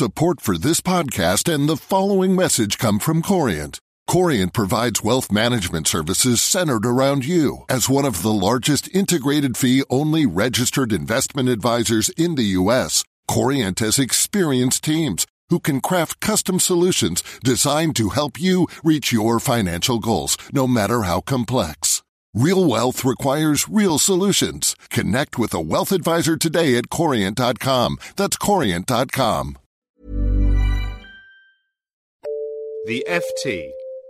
Support for this podcast and the following message come from Corient. Corient provides wealth management services centered around you. As one of the largest integrated fee-only registered investment advisors in the U.S., Corient has experienced teams who can craft custom solutions designed to help you reach your financial goals, no matter how complex. Real wealth requires real solutions. Connect with a wealth advisor today at Corient.com. That's Corient.com. The FT.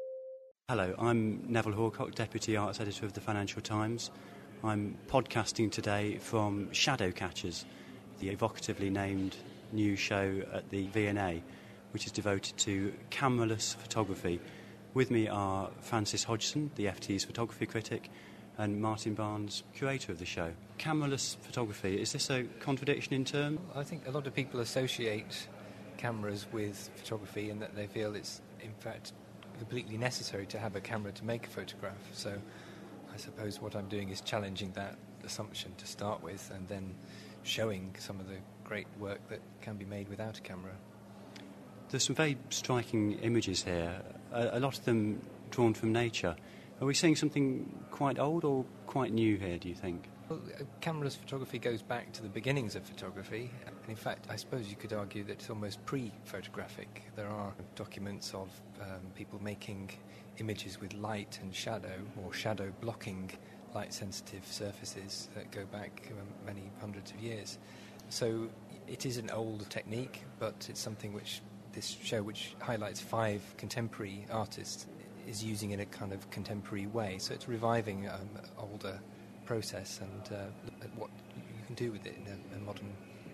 Hello, I'm Neville Hawcock, Deputy Arts Editor of the Financial Times. I'm podcasting today from Shadowcatchers, the evocatively named new show at the V&A, which is devoted to cameraless photography. With me are Francis Hodgson, the FT's photography critic, and Martin Barnes, curator of the show. Cameraless photography, is this a contradiction in terms? I think a lot of people associate cameras with photography and that they feel it's, in fact, completely necessary to have a camera to make a photograph. So I suppose what I'm doing is challenging that assumption to start with and then showing some of the great work that can be made without a camera. There's some very striking images here, a lot of them drawn from nature. Are we seeing something quite old or quite new here, do you think? Well, cameraless photography goes back to the beginnings of photography. And in fact, I suppose you could argue that it's almost pre-photographic. There are documents of people making images with light and shadow, or shadow blocking light-sensitive surfaces that go back many hundreds of years. So it is an old technique, but it's something which this show, which highlights 5 contemporary artists, is using in a kind of contemporary way. So it's reviving older process and at what you can do with it in a modern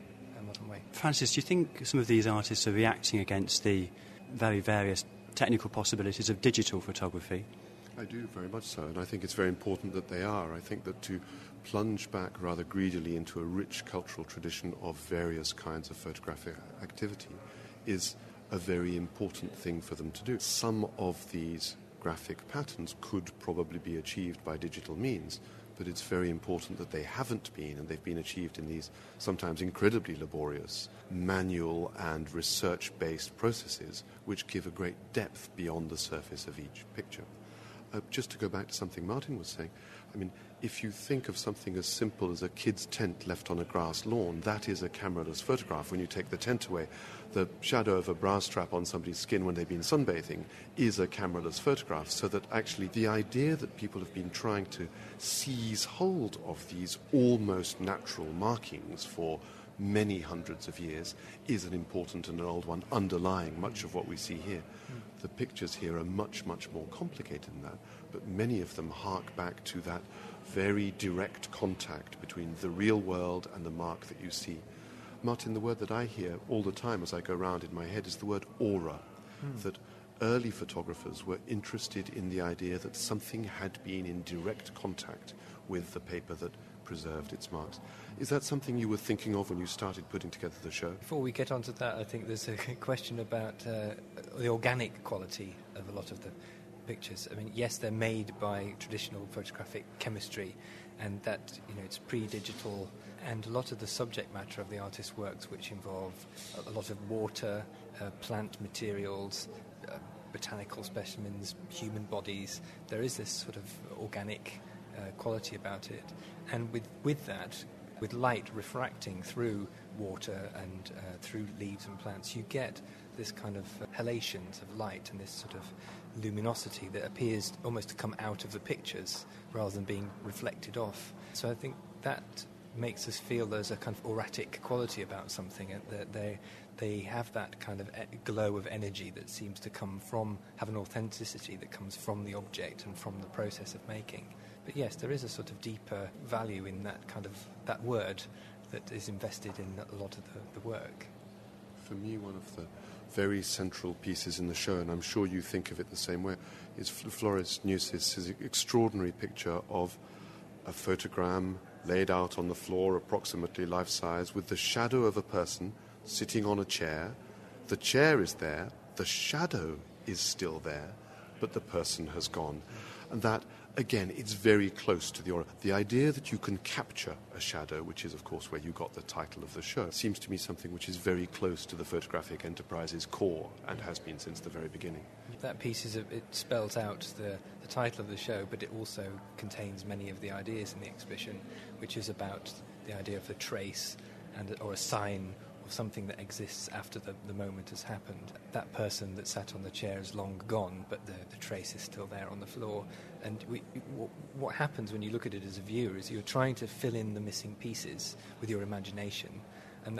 way. Francis, do you think some of these artists are reacting against the very various technical possibilities of digital photography? I do, very much so, and I think it's very important that they are. I think that to plunge back rather greedily into a rich cultural tradition of various kinds of photographic activity is a very important thing for them to do. Some of these graphic patterns could probably be achieved by digital means, but it's very important that they haven't been, and they've been achieved in these sometimes incredibly laborious manual and research-based processes which give a great depth beyond the surface of each picture. Just to go back to something Martin was saying, I mean, if you think of something as simple as a kid's tent left on a grass lawn, that is a cameraless photograph. When you take the tent away, the shadow of a bra strap on somebody's skin when they've been sunbathing is a cameraless photograph. So that actually the idea that people have been trying to seize hold of these almost natural markings for many hundreds of years is an important and an old one underlying much of what we see here. The pictures here are much, much more complicated than that, but many of them hark back to that very direct contact between the real world and the mark that you see. Martin, the word that I hear all the time as I go around in my head is the word aura, that early photographers were interested in the idea that something had been in direct contact with the paper that preserved its marks. Is that something you were thinking of when you started putting together the show? Before we get onto that, I think there's a question about the organic quality of a lot of the pictures. I mean, yes, they're made by traditional photographic chemistry, and that, you know, it's pre-digital, and a lot of the subject matter of the artist's works, which involve a lot of water, plant materials, botanical specimens, human bodies, there is this sort of organic quality about it. And with that, with light refracting through water and through leaves and plants, you get this kind of halations of light and this sort of luminosity that appears almost to come out of the pictures rather than being reflected off. So I think that makes us feel there's a kind of auratic quality about something, and that they have that kind of glow of energy that seems to have an authenticity that comes from the object and from the process of making. But yes, there is a sort of deeper value in that word that is invested in a lot of the work. For me, one of the very central pieces in the show, and I'm sure you think of it the same way, is Floris News's extraordinary picture of a photogram laid out on the floor, approximately life-size, with the shadow of a person sitting on a chair. The chair is there, the shadow is still there, but the person has gone. And that again, it's very close to the idea that you can capture a shadow, which is, of course, where you got the title of the show, seems to me something which is very close to the photographic enterprise's core and has been since the very beginning. That piece it spells out the title of the show, but it also contains many of the ideas in the exhibition, which is about the idea of a trace or a sign of something that exists after the moment has happened. That person that sat on the chair is long gone, but the trace is still there on the floor. And what happens when you look at it as a viewer is you're trying to fill in the missing pieces with your imagination, and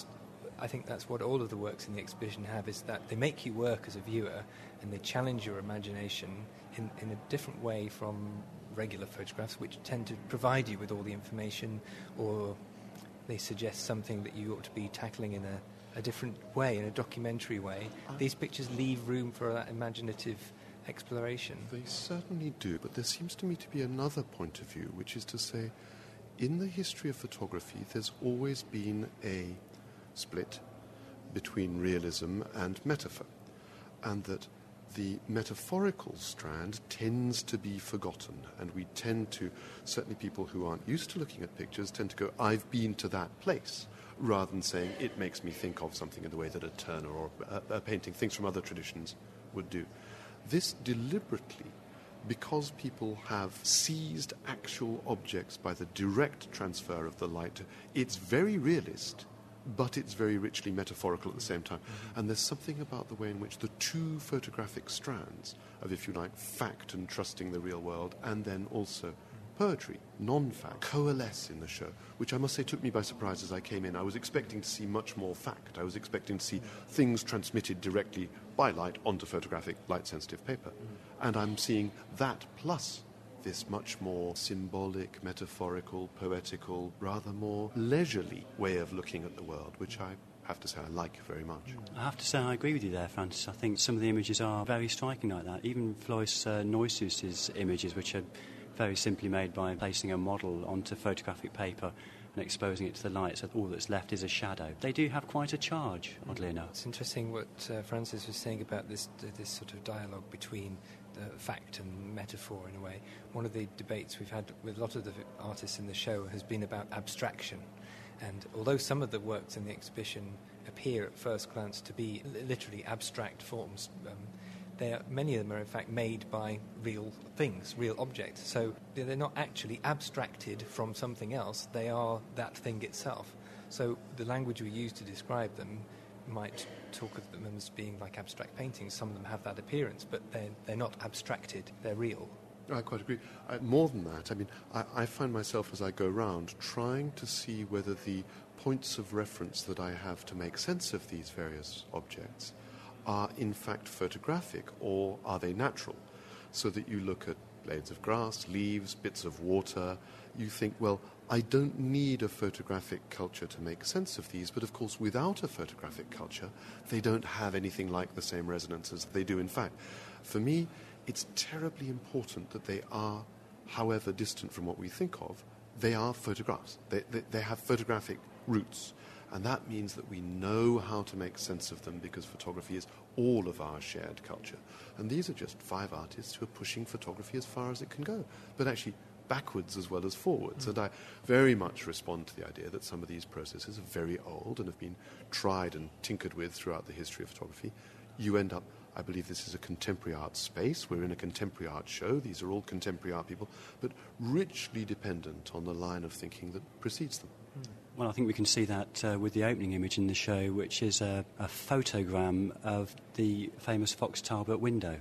I think that's what all of the works in the exhibition have, is that they make you work as a viewer and they challenge your imagination in a different way from regular photographs, which tend to provide you with all the information, or they suggest something that you ought to be tackling in a different way, in a documentary way. These pictures leave room for that imaginative exploration. They certainly do, but there seems to me to be another point of view, which is to say, in the history of photography, there's always been a split between realism and metaphor, and that the metaphorical strand tends to be forgotten, and we tend to, certainly people who aren't used to looking at pictures, tend to go, I've been to that place, rather than saying it makes me think of something in the way that a Turner or a painting, things from other traditions, would do. This deliberately, because people have seized actual objects by the direct transfer of the light, it's very realist, but it's very richly metaphorical at the same time. Mm-hmm. And there's something about the way in which the two photographic strands of, if you like, fact and trusting the real world, and then also poetry, non-fact, coalesce in the show, which I must say took me by surprise as I came in. I was expecting to see much more fact. I was expecting to see things transmitted directly by light onto photographic, light-sensitive paper. Mm-hmm. And I'm seeing that plus this much more symbolic, metaphorical, poetical, rather more leisurely way of looking at the world, which I have to say I like very much. I have to say I agree with you there, Francis. I think some of the images are very striking like that. Even Floris Neusus's images, which are very simply made by placing a model onto photographic paper and exposing it to the light, so all that's left is a shadow. They do have quite a charge, oddly enough. It's interesting what Francis was saying about this sort of dialogue between fact and metaphor, in a way. One of the debates we've had with a lot of the artists in the show has been about abstraction. And although some of the works in the exhibition appear at first glance to be literally abstract forms, many of them are in fact made by real things, real objects. So they're not actually abstracted from something else, they are that thing itself. So the language we use to describe them might talk of them as being like abstract paintings. Some of them have that appearance, but they're not abstracted, they're real. I quite agree. More than that, I mean, I find myself as I go round trying to see whether the points of reference that I have to make sense of these various objects are in fact photographic, or are they natural? So that you look at blades of grass, leaves, bits of water, you think, well, I don't need a photographic culture to make sense of these, but of course without a photographic culture, they don't have anything like the same resonance as they do in fact. For me, it's terribly important that they are, however distant from what we think of, they are photographs. They have photographic roots. And that means that we know how to make sense of them, because photography is all of our shared culture. And these are just 5 artists who are pushing photography as far as it can go, but actually backwards as well as forwards. And I very much respond to the idea that some of these processes are very old and have been tried and tinkered with throughout the history of photography. You end up, I believe this is a contemporary art space. We're in a contemporary art show. These are all contemporary art people, but richly dependent on the line of thinking that precedes them. Well, I think we can see that with the opening image in the show, which is a photogram of the famous Fox Talbot window.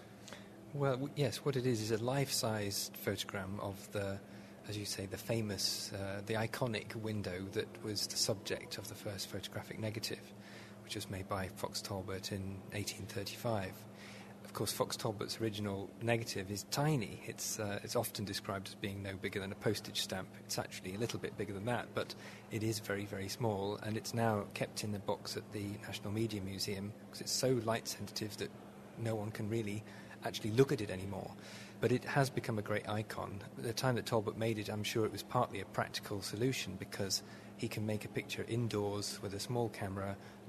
Well, yes, what it is a life-sized photogram of as you say, the famous, the iconic window that was the subject of the first photographic negative, which was made by Fox Talbot in 1835. Of course, Fox Talbot's original negative is tiny. It's often described as being no bigger than a postage stamp. It's actually a little bit bigger than that, but it is very, very small, and it's now kept in the box at the National Media Museum because it's so light-sensitive that no one can really actually look at it anymore. But it has become a great icon. At the time that Talbot made it, I'm sure it was partly a practical solution, because he can make a picture indoors with a small camera,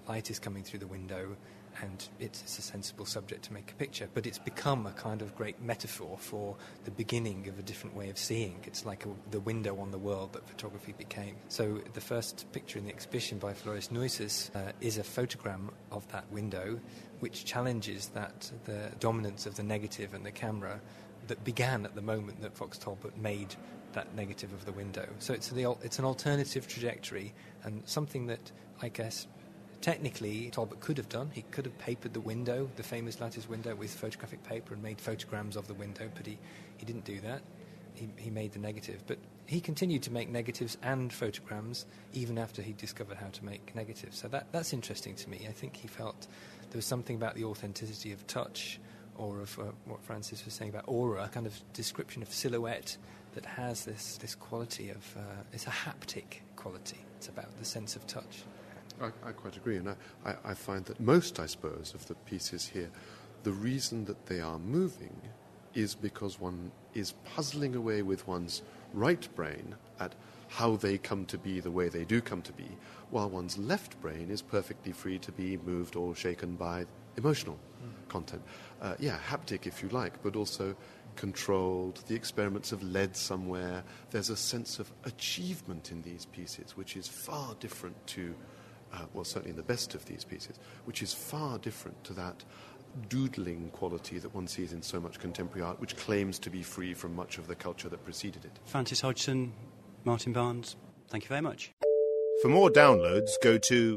light is coming through the window, and it's a sensible subject to make a picture. But it's become a kind of great metaphor for the beginning of a different way of seeing. It's like the window on the world that photography became. So the first picture in the exhibition by Floris Neusses is a photogram of that window, which challenges the dominance of the negative and the camera that began at the moment that Fox Talbot made that negative of the window. So it's an alternative trajectory, and something that I guess technically Talbot could have done. He could have papered the window, the famous lattice window, with photographic paper and made photograms of the window, but he didn't do that. He made the negative. But he continued to make negatives and photograms even after he discovered how to make negatives. So that's interesting to me. I think he felt there was something about the authenticity of touch, or of what Francis was saying about aura, a kind of description of silhouette that has this quality of, it's a haptic quality. It's about the sense of touch. I quite agree, and I find that most, I suppose, of the pieces here, the reason that they are moving is because one is puzzling away with one's right brain at how they come to be the way they do come to be, while one's left brain is perfectly free to be moved or shaken by emotional content. Haptic, if you like, but also controlled, the experiments have led somewhere. There's a sense of achievement in these pieces, which is far different to, certainly in the best of these pieces, which is far different to that doodling quality that one sees in so much contemporary art, which claims to be free from much of the culture that preceded it. Francis Hodgson, Martin Barnes, thank you very much. For more downloads, go to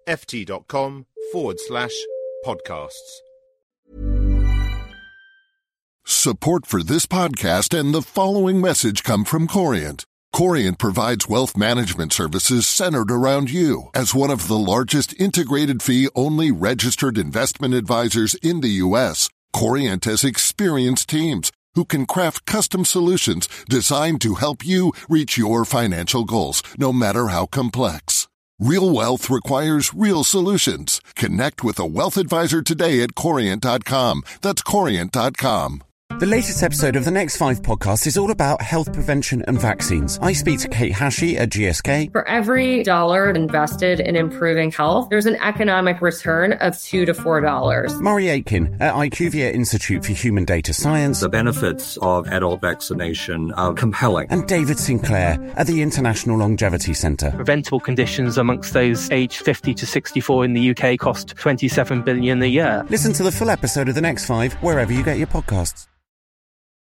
ft.com/podcasts. Support for this podcast and the following message come from Corient. Corient provides wealth management services centered around you. As one of the largest integrated fee-only registered investment advisors in the U.S., Corient has experienced teams who can craft custom solutions designed to help you reach your financial goals, no matter how complex. Real wealth requires real solutions. Connect with a wealth advisor today at Corient.com. That's Corient.com. The latest episode of the Next 5 podcast is all about health prevention and vaccines. I speak to Kate Hashi at GSK. For every dollar invested in improving health, there's an economic return of $2 to $4. Murray Aitken at IQVIA Institute for Human Data Science. The benefits of adult vaccination are compelling. And David Sinclair at the International Longevity Centre. Preventable conditions amongst those aged 50 to 64 in the UK cost $27 billion a year. Listen to the full episode of the Next 5 wherever you get your podcasts.